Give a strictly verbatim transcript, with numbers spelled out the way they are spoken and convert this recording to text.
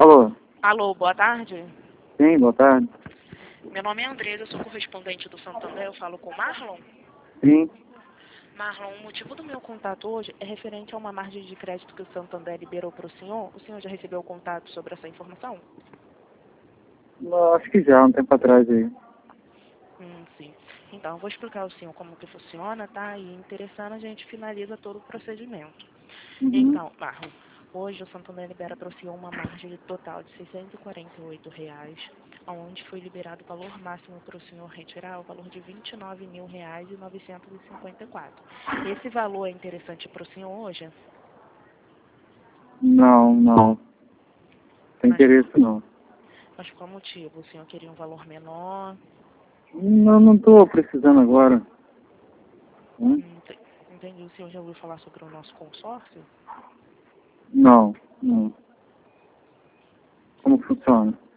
Alô? Alô, boa tarde. Sim, boa tarde. Meu nome é Andresa, eu sou correspondente do Santander, eu falo com o Marlon. Sim. Marlon, o motivo do meu contato hoje é referente a uma margem de crédito que o Santander liberou para o senhor. O senhor já recebeu o contato sobre essa informação? Não, acho que já, um tempo atrás aí. Hum, sim. Então, eu vou explicar ao senhor como que funciona, tá? E interessando, a gente finaliza todo o procedimento. Uhum. Então, Marlon, hoje o Santander libera para o senhor uma margem total de seiscentos e quarenta e oito reais, onde foi liberado o valor máximo para o senhor retirar o valor de vinte e nove mil reais e novecentos e cinquenta e quatro. Esse valor é interessante para o senhor hoje? Não, não. Tem Mas, interesse não. mas qual motivo? O senhor queria um valor menor? Não, não estou precisando agora. Hum? Hum, ente- Entendi. O senhor já ouviu falar sobre o nosso consórcio? Não, não. Como funciona?